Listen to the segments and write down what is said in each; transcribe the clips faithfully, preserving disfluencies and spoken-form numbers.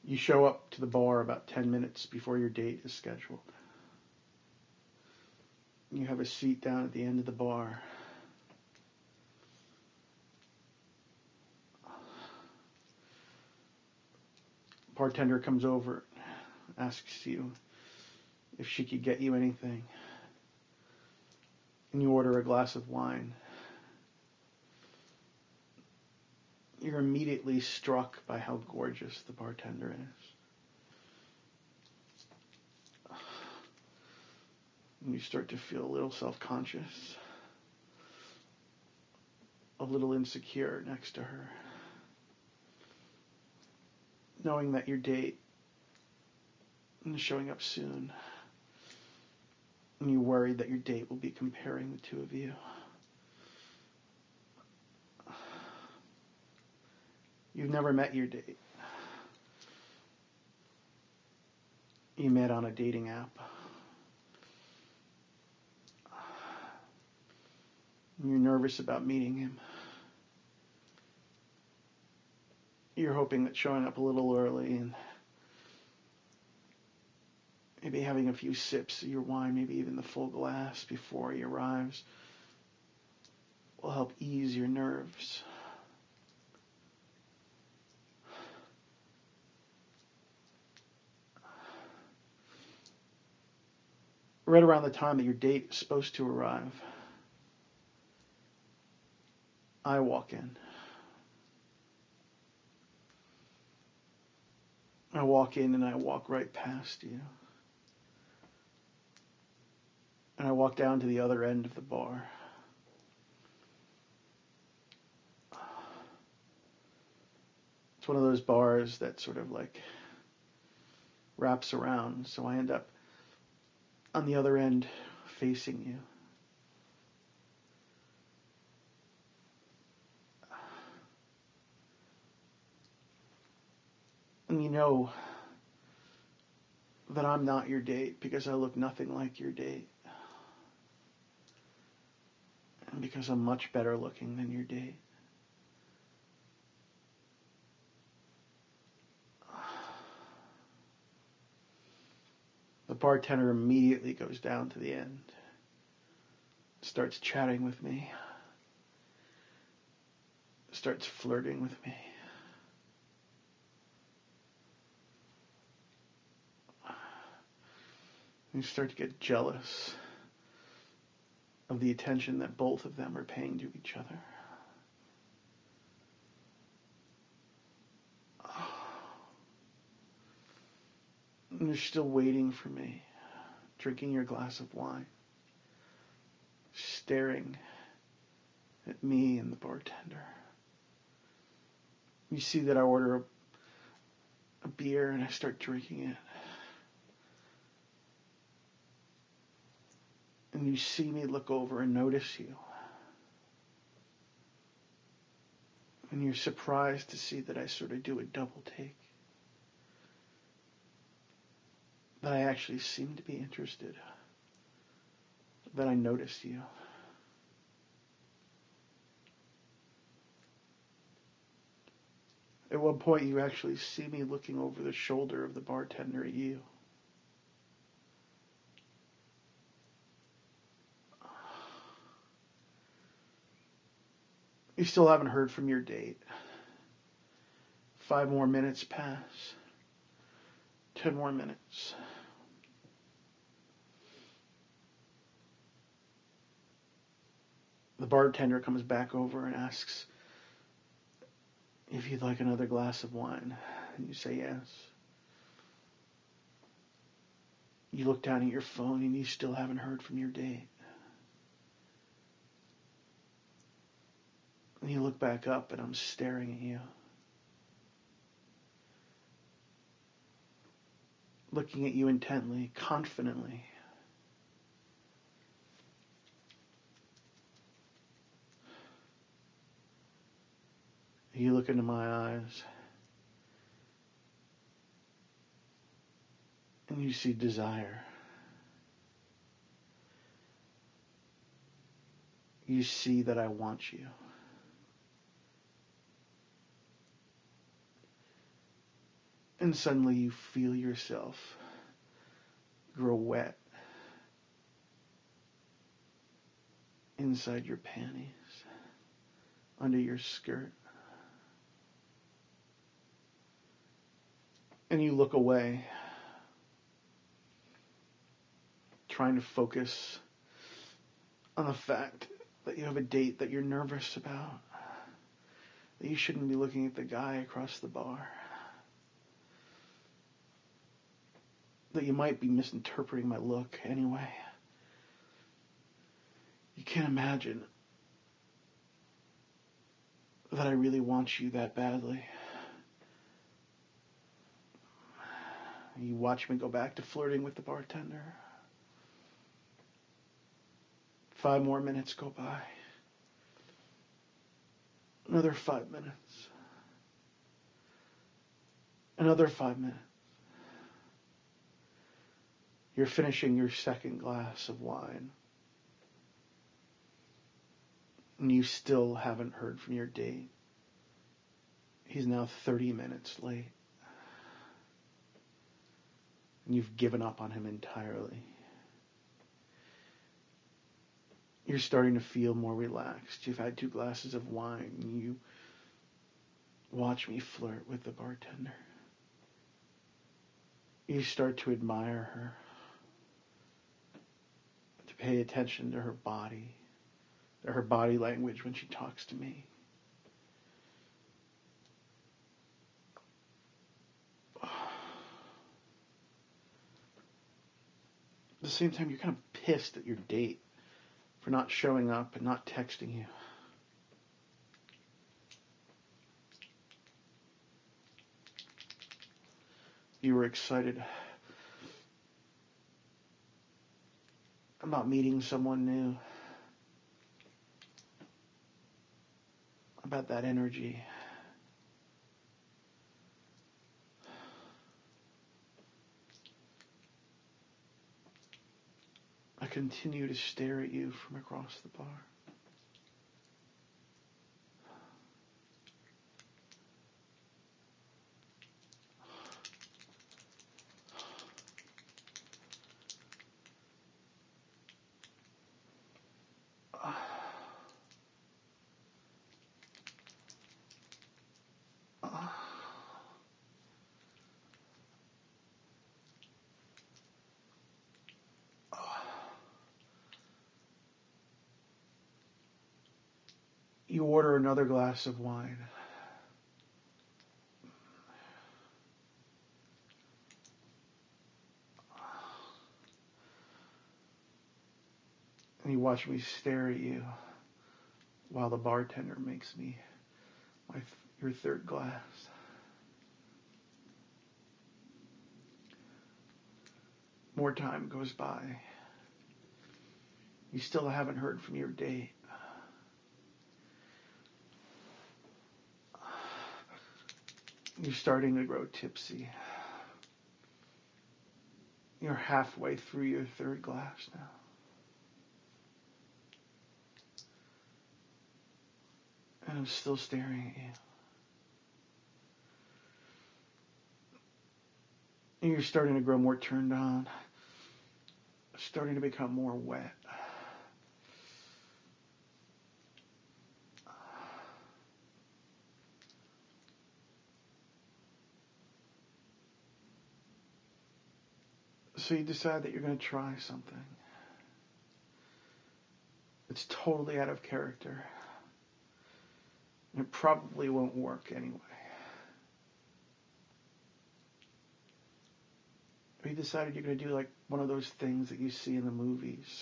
You show up to the bar about ten minutes before your date is scheduled. You have a seat down at the end of the bar. Bartender comes over, asks you if she could get you anything, and you order a glass of wine. You're immediately struck by how gorgeous the bartender is. And you start to feel a little self-conscious, a little insecure next to her, knowing that your date is showing up soon, and you're worried that your date will be comparing the two of you. You've never met your date. You met on a dating app. You're nervous about meeting him. You're hoping that showing up a little early and maybe having a few sips of your wine, maybe even the full glass before he arrives, will help ease your nerves. Right around the time that your date is supposed to arrive, I walk in. I walk in and I walk right past you. And I walk down to the other end of the bar. It's one of those bars that sort of like wraps around, so I end up on the other end facing you. And you know that I'm not your date because I look nothing like your date. And because I'm much better looking than your date. The bartender immediately goes down to the end, starts chatting with me, starts flirting with me. You start to get jealous of the attention that both of them are paying to each other. And you're still waiting for me, drinking your glass of wine, staring at me and the bartender. You see that I order a, a beer and I start drinking it. And you see me look over and notice you. And you're surprised to see that I sort of do a double take. That I actually seem to be interested. That I notice you. At one point you actually see me looking over the shoulder of the bartender at you. You still haven't heard from your date. Five more minutes pass. Ten more minutes. The bartender comes back over and asks if you'd like another glass of wine. And you say yes. You look down at your phone and you still haven't heard from your date. And you look back up and I'm staring at you. Looking at you intently, confidently. You look into my eyes. And you see desire. You see that I want you. And suddenly you feel yourself grow wet inside your panties, under your skirt. And you look away, trying to focus on the fact that you have a date that you're nervous about, that you shouldn't be looking at the guy across the bar, that you might be misinterpreting my look anyway. You can't imagine that I really want you that badly. You watch me go back to flirting with the bartender. Five more minutes go by. Another five minutes. Another five minutes. You're finishing your second glass of wine. And you still haven't heard from your date. He's now thirty minutes late. And you've given up on him entirely. You're starting to feel more relaxed. You've had two glasses of wine. And you watch me flirt with the bartender. You start to admire her. To pay attention to her body. To her body language when she talks to me. At the same time, you're kind of pissed at your date for not showing up and not texting you. You were excited about meeting someone new, about that energy. I continue to stare at you from across the bar. You order another glass of wine. And you watch me stare at you while the bartender makes me my th- your third glass. More time goes by. You still haven't heard from your date. You're starting to grow tipsy. You're halfway through your third glass now. And I'm still staring at you. And you're starting to grow more turned on. Starting to become more wet. So you decide that you're going to try something. It's totally out of character. And it probably won't work anyway. But you decided you're going to do like one of those things that you see in the movies.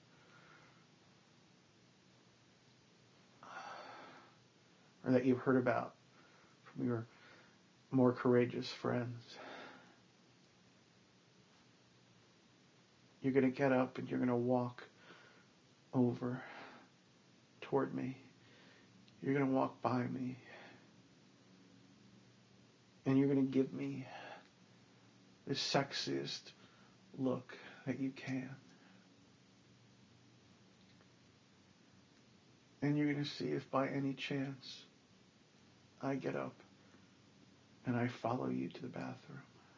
Or that you've heard about from your more courageous friends. You're going to get up and you're going to walk over toward me. You're going to walk by me. And you're going to give me the sexiest look that you can. And you're going to see if by any chance I get up and I follow you to the bathroom.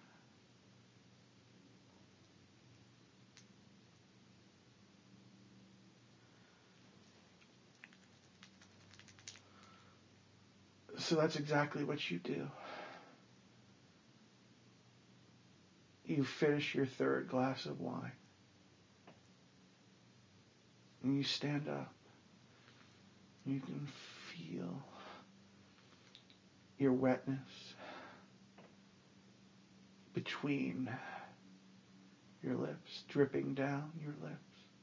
So that's exactly what you do. You finish your third glass of wine. And you stand up. You can feel your wetness between your lips, dripping down your lips.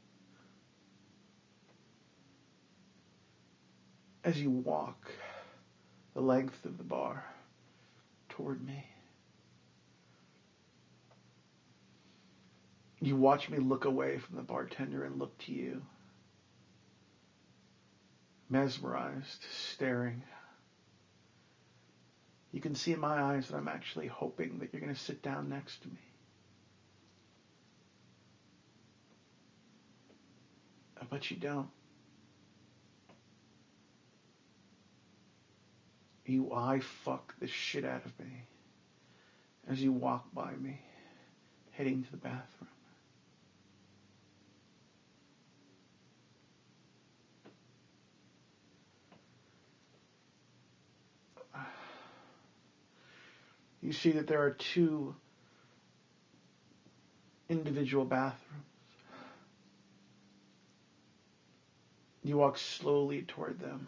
As you walk the length of the bar toward me, you watch me look away from the bartender and look to you, mesmerized, staring. You can see in my eyes that I'm actually hoping that you're going to sit down next to me. But you don't. You eye fuck the shit out of me as you walk by me, heading to the bathroom. You see that there are two individual bathrooms. You walk slowly toward them.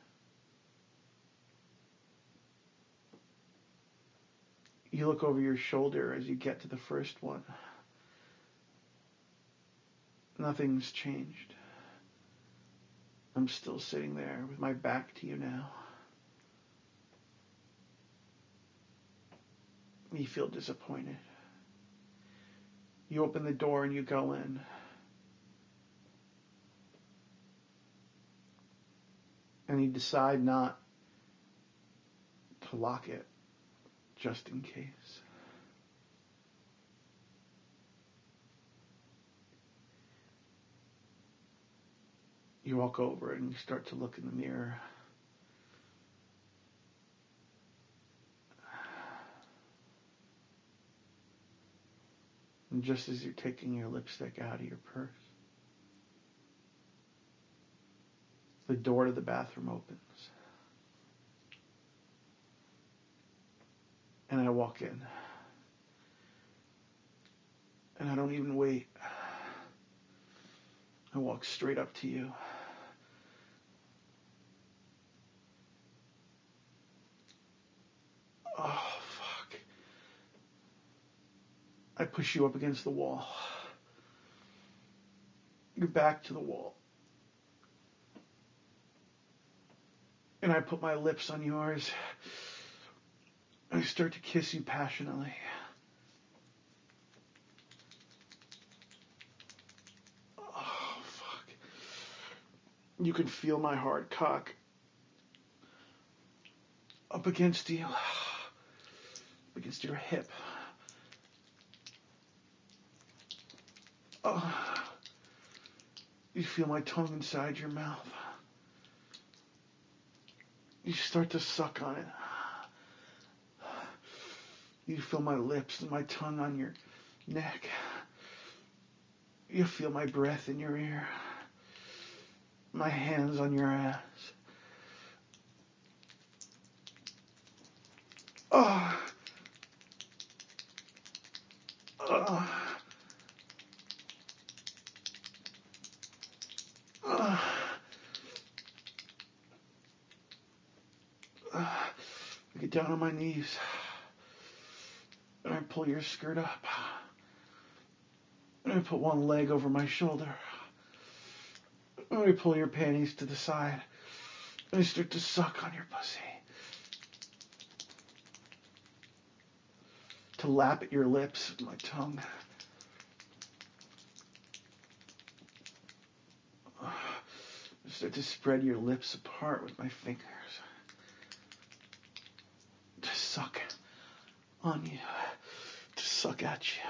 You look over your shoulder as you get to the first one. Nothing's changed. I'm still sitting there with my back to you now. You feel disappointed. You open the door and you go in. And you decide not to lock it, just in case. You walk over and you start to look in the mirror. And just as you're taking your lipstick out of your purse, the door to the bathroom opens. And I walk in. And I don't even wait. I walk straight up to you. Oh, fuck. I push you up against the wall. Your back to the wall. And I put my lips on yours. I start to kiss you passionately. Oh, fuck. You can feel my hard cock up against you. Up against your hip. Oh. You feel my tongue inside your mouth. You start to suck on it. You feel my lips and my tongue on your neck. You feel my breath in your ear. My hands on your ass. Oh. Oh. Oh. I get down on my knees. And I pull your skirt up. And I put one leg over my shoulder. And I pull your panties to the side. And I start to suck on your pussy. To lap at your lips with my tongue. I start to spread your lips apart with my fingers. To suck on you. To suck at you.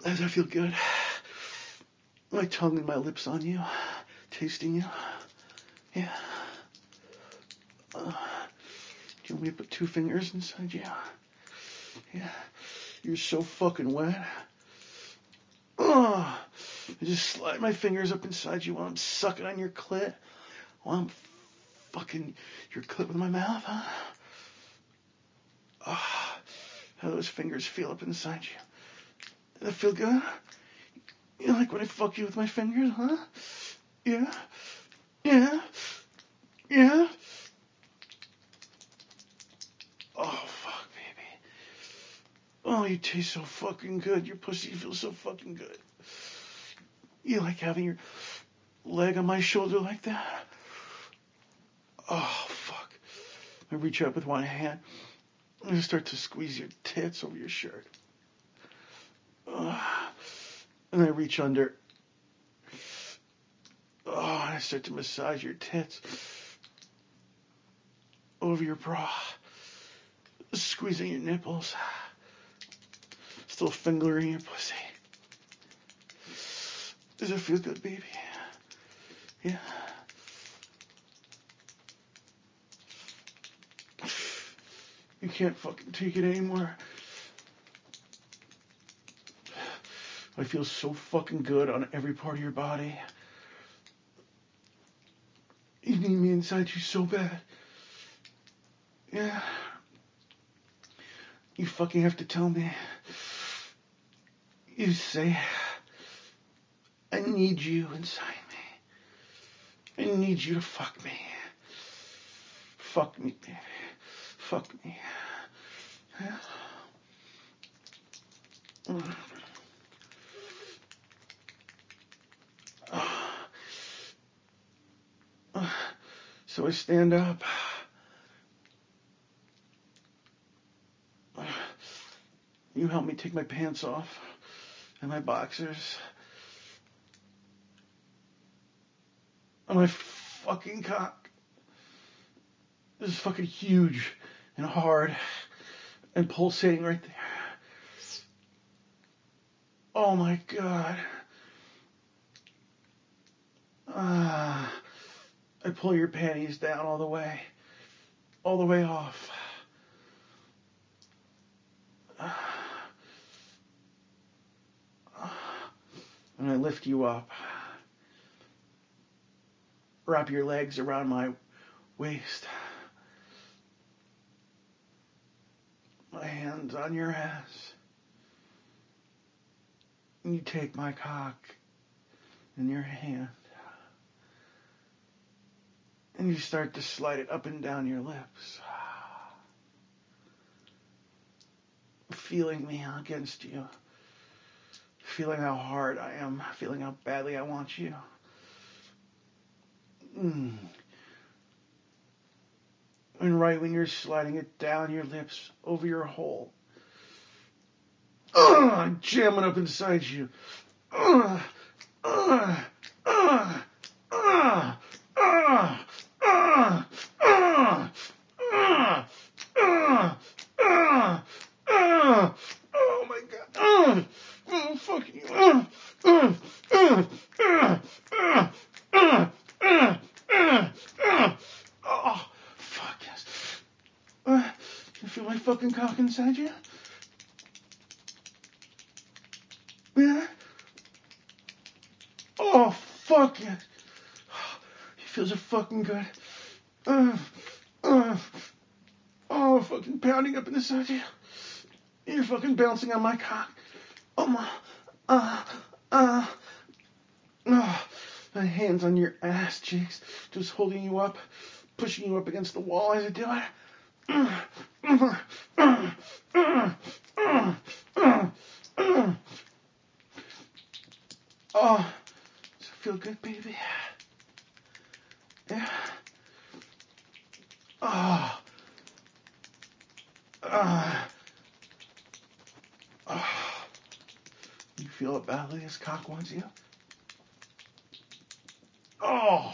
Does that feel good? My tongue and my lips on you, tasting you. Yeah. Uh, do you want me to put two fingers inside you? Yeah. You're so fucking wet. Oh, I just slide my fingers up inside you while I'm sucking on your clit. While I'm fucking your clit with my mouth, huh? Oh, how those fingers feel up inside you. Does that feel good? You like when I fuck you with my fingers, huh? Yeah? Yeah? Yeah? Oh, fuck, baby. Oh, you taste so fucking good. Your pussy feels so fucking good. You like having your leg on my shoulder like that? Oh, fuck. I reach out with one hand and I start to squeeze your tits over your shirt. Oh, and I reach under. Oh, and I start to massage your tits over your bra. Squeezing your nipples. Still fingering your pussy. Does it feel good, baby? Yeah. You can't fucking take it anymore. I feel so fucking good on every part of your body. You need me inside you so bad. Yeah. You fucking have to tell me. You say, I need you inside me. I need you to fuck me. Fuck me, baby. Fuck me. Yeah. Mm. Uh, so I stand up. Uh, you help me take my pants off and my boxers. And my fucking cock is fucking huge and hard and pulsating right there. Oh my God. Ah. Uh, I pull your panties down all the way, all the way off. And I lift you up. Wrap your legs around my waist. My hands on your ass. And you take my cock in your hand. And you start to slide it up and down your lips. Feeling me against you. Feeling how hard I am. Feeling how badly I want you. Mm. And right when you're sliding it down your lips, over your hole. Ugh, I'm jamming up inside you. Ugh, ugh, ugh, ugh, ugh. Uh, uh, uh, uh, uh, uh, oh my God. Uh, oh, fuck you. Uh, uh, uh, uh, uh, uh, uh, uh, uh. Oh, fuck yes. Uh, can you feel my fucking cock inside you? Yeah? Oh, fuck yes. He feels so fucking good. Uh, uh, oh, fucking pounding up in the side of you. You're fucking bouncing on my cock. Oh my, uh, uh, uh, my hands on your ass cheeks, just holding you up, pushing you up against the wall as I do it. Uh, uh, uh, uh, uh, uh, uh. Oh, does it feel good, baby? Yeah. Oh. Uh. Oh. You feel how badly his cock wants you? Oh.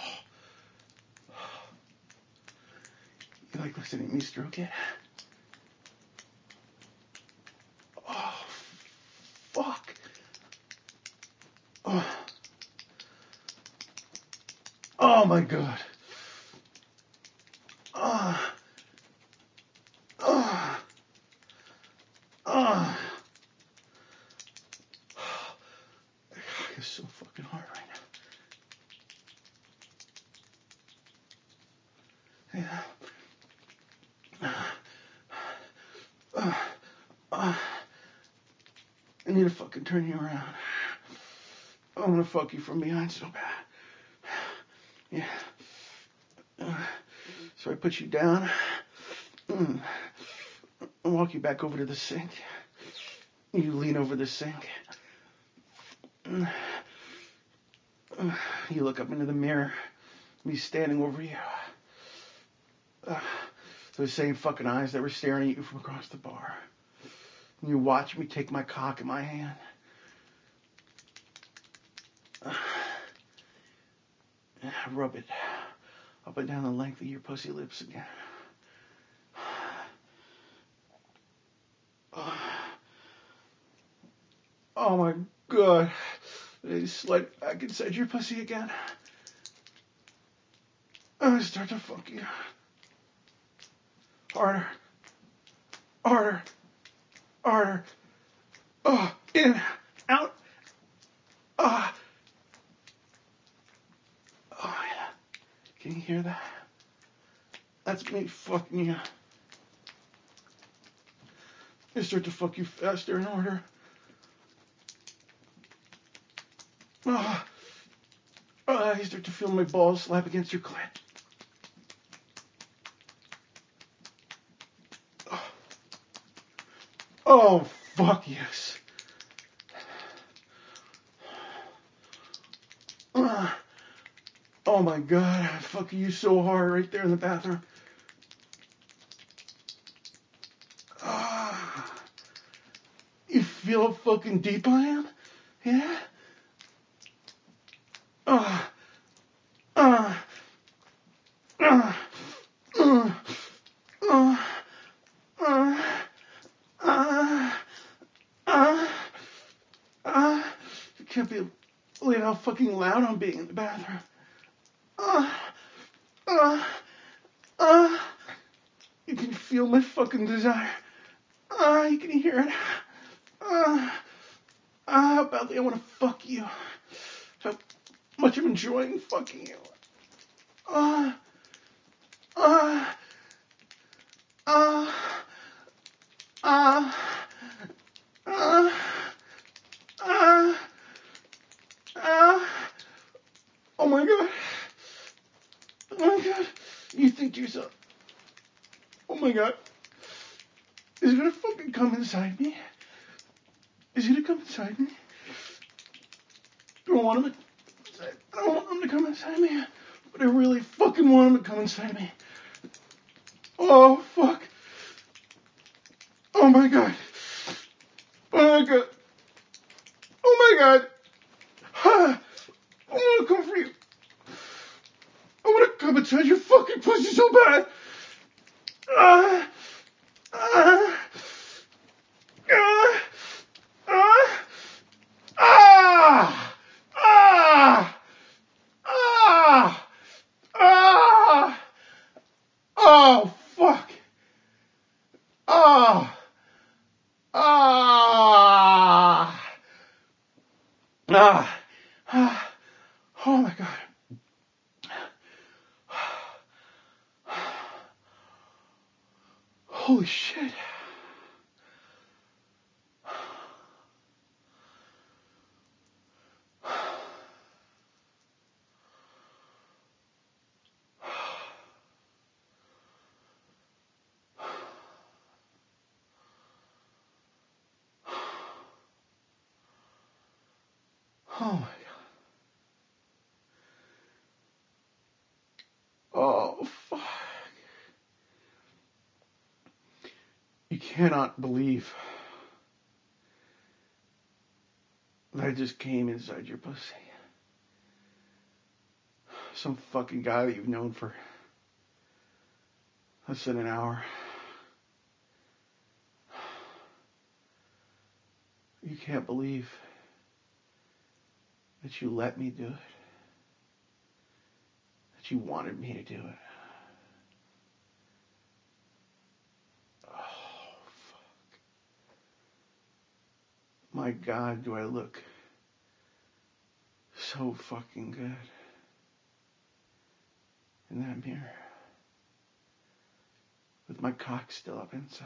You like listening to me stroke it? Oh. Fuck. my God. Ah. Ah. Ah. It's so fucking hard right now. Yeah. Uh, uh, I need to fucking turn you around. I'm gonna fuck you from behind so bad. Yeah. Uh, so I put you down. Mm. I walk you back over to the sink. You lean over the sink. Mm. Uh, you look up into the mirror. Me standing over you. Uh, those same fucking eyes that were staring at you from across the bar. And you watch me take my cock in my hand. Uh, and I rub it up and down the length of your pussy lips again. Uh, oh my God. They slide back inside your pussy again. I start to fuck you. Harder. Harder. Harder. Oh, in. Out. Ah. Oh, yeah. Can you hear that? That's me fucking you. I start to fuck you faster and harder. Oh. Oh, I start to feel my balls slap against your clit. Oh, oh fuck yes. Uh, oh my God, I'm fucking you so hard right there in the bathroom. Uh, you feel how fucking deep I am? Yeah? Uh, uh, uh, uh, uh, uh, uh, uh, uh, you can't be, believe how fucking loud I'm being in the bathroom. Uh, uh, uh, you can feel my fucking desire. Uh, you can hear it. Uh, uh, how badly I want to fuck you. How much I'm enjoying fucking you. Uh, uh, uh, uh, uh, uh, uh, oh my God. Oh my God. You think to yourself, oh my God, is he gonna fucking come inside me? Is he gonna come inside me? Do I want him to, I don't want him to come inside me, but I really fucking want him to come inside me. Oh, fuck. Oh my God. Oh my God. Oh my God. I want to come for you. I want to come inside your fucking pussy so bad. Uh, uh, uh, uh, ah, ah, ah, ah, oh, fuck. Oh, ah, ah, ah, oh my God. Holy shit. Oh my God. Oh, fuck. You cannot believe that I just came inside your pussy. Some fucking guy that you've known for less than an hour. You can't believe that you let me do it. That She wanted me to do it. Oh, fuck. My God, do I look so fucking good in that mirror. With my cock still up inside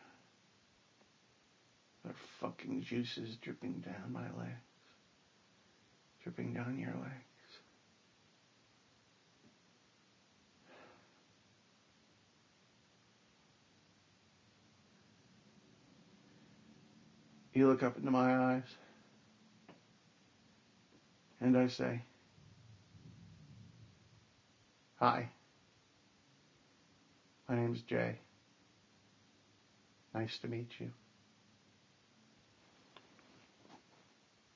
you. Our fucking juices dripping down my legs. Dripping down your legs. You look up into my eyes, and I say, hi, my name's Jay. Nice to meet you.